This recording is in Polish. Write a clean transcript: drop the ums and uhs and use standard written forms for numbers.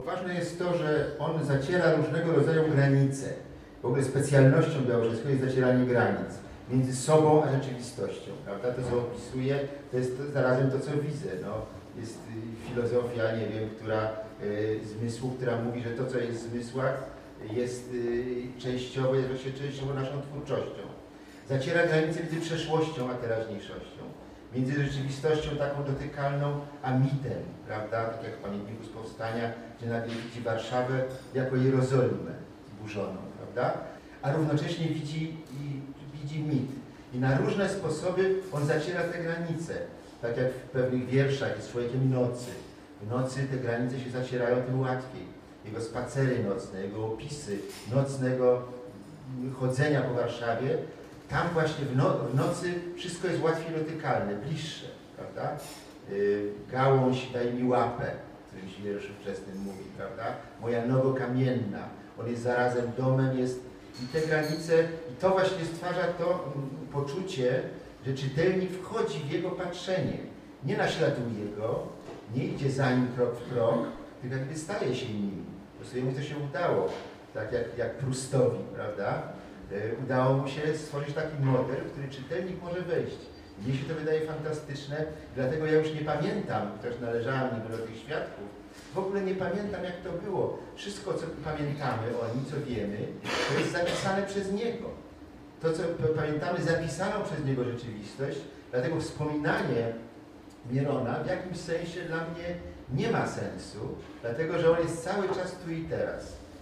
Ważne jest to, że on zaciera różnego rodzaju granice. W ogóle specjalnością Białorzeskiego jest zacieranie granic między sobą a rzeczywistością. Prawda? To, co opisuję, to jest zarazem to, co widzę. No, jest filozofia, nie wiem, zmysłu, która mówi, że to, co jest w zmysłach, jest częściowo naszą twórczością. Zaciera granice między przeszłością a teraźniejszością. Między rzeczywistością taką dotykalną, a mitem, prawda? Tak jak w Pamiętniku z Powstania, gdzie nagle widzi Warszawę jako Jerozolimę zburzoną, prawda? A równocześnie widzi mit. I na różne sposoby on zaciera te granice. Tak jak w pewnych wierszach jest człowiekiem nocy. W nocy te granice się zacierają tym łatwiej. Jego spacery nocne, jego opisy nocnego chodzenia po Warszawie, tam właśnie w nocy wszystko jest łatwiej dotykalne, bliższe, prawda? Gałąź daj mi łapę, w którymś wierszu wczesnym mówi, prawda? Moja nogo kamienna, on jest zarazem domem, jest i te granice, i to właśnie stwarza to poczucie, że czytelnik wchodzi w jego patrzenie, nie naśladuje go, nie idzie za nim krok w krok, tylko jakby staje się nim. Po prostu jemu to się udało, tak jak Proustowi, prawda? Udało mu się stworzyć taki model, w który czytelnik może wejść. Mnie się to wydaje fantastyczne, dlatego ja już nie pamiętam, chociaż należałem niby do tych świadków, w ogóle nie pamiętam, jak to było. Wszystko, co pamiętamy o nim, co wiemy, to jest zapisane przez niego. To, co pamiętamy, zapisano przez niego rzeczywistość, dlatego wspominanie Mierona w jakimś sensie dla mnie nie ma sensu, dlatego że on jest cały czas tu i teraz.